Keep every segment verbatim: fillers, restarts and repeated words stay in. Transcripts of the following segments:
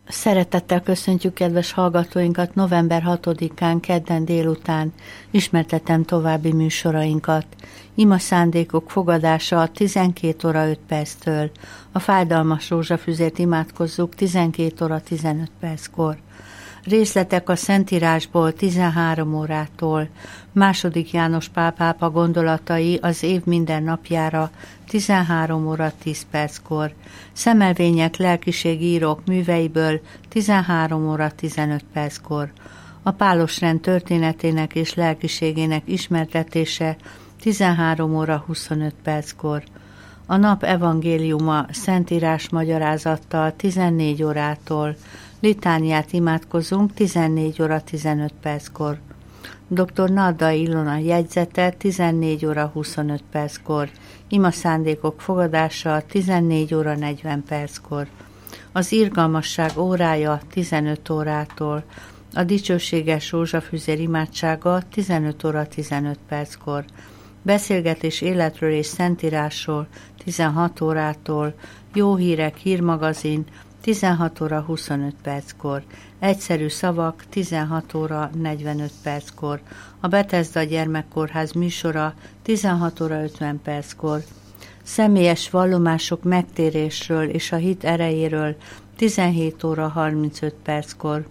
Szeretettel köszöntjük kedves hallgatóinkat november hatodikán, kedden délután. Ismertetem további műsorainkat. Ima szándékok fogadása a tizenkét óra öt perctől. A fájdalmas rózsafüzért imádkozzuk tizenkét óra tizenöt perckor. Részletek a Szentírásból tizenhárom órától. Második János Pál pápa gondolatai az év minden napjára tizenhárom óra tíz perckor. Szemelvények lelkiségírók műveiből tizenhárom óra tizenöt perckor. A Pálosrend történetének és lelkiségének ismertetése tizenhárom óra huszonöt perckor. A nap evangéliuma Szentírás magyarázattal tizennégy órától. Litániát imádkozunk tizennégy óra tizenöt perckor. dr. Nardai Ilona jegyzete tizennégy óra huszonöt perckor. Ima szándékok fogadása tizennégy óra negyven perckor. Az irgalmasság órája tizenöt órától. A dicsőséges rózsafüzér imádsága tizenöt óra tizenöt perckor. Beszélgetés életről és szentírásról tizenhat órától. Jó hírek hírmagazin tizenhat óra huszonöt perckor. Egyszerű szavak tizenhat óra negyvenöt perckor. A Bethesda gyermekkórház műsora tizenhat óra ötven perckor. Személyes vallomások megtérésről és a hit erejéről tizenhét óra harmincöt perckor.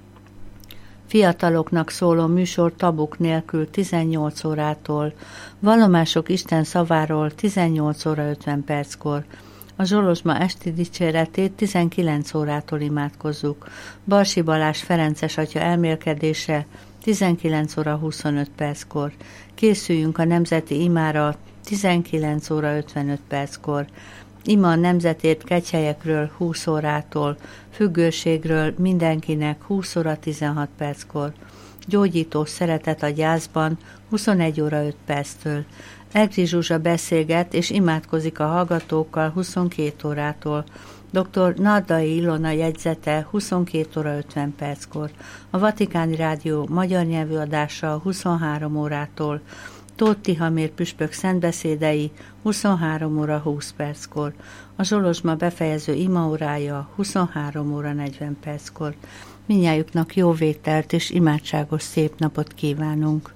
Fiataloknak szóló műsor tabuk nélkül tizennyolc órától. Vallomások Isten szaváról tizennyolc óra ötven perckor. A Zsolozsma esti dicséretét tizenkilenc órától imádkozzuk. Barsi Balázs ferences atya elmélkedése tizenkilenc óra huszonöt perckor. Készüljünk a nemzeti imára tizenkilenc óra ötvenöt perckor. Ima a nemzetért kegyhelyekről húsz órától, függőségről mindenkinek húsz óra tizenhat perckor. Gyógyító szeretet a gyászban huszonegy óra öt perctől. Egri Zsuzsa beszélget és imádkozik a hallgatókkal huszonkét órától. dr. Nardai Ilona jegyzete huszonkét óra ötven perckor. A Vatikáni Rádió magyar nyelvű adása huszonhárom órától. Tóth Tihamér püspök szentbeszédei huszonhárom óra húsz perckor. A Zsolozsma befejező imaórája huszonhárom óra negyven perckor. Mindnyájuknak jó vételt és imádságos szép napot kívánunk.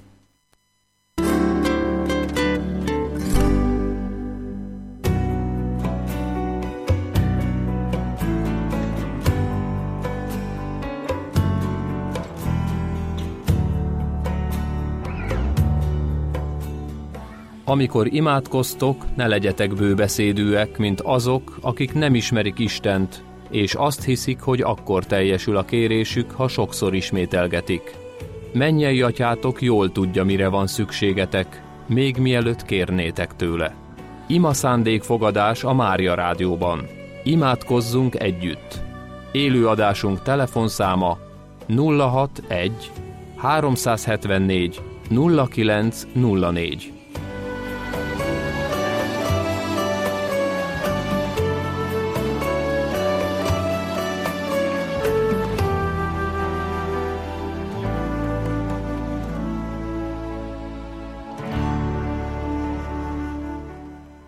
Amikor imádkoztok, ne legyetek bőbeszédűek, mint azok, akik nem ismerik Istent, és azt hiszik, hogy akkor teljesül a kérésük, ha sokszor ismételgetik. Mennyei atyátok jól tudja, mire van szükségetek, még mielőtt kérnétek tőle. Ima szándékfogadás a Mária Rádióban. Imádkozzunk együtt. Élőadásunk telefonszáma nulla hatvanegy háromszázhetvennégy nulla kilenc nulla négy.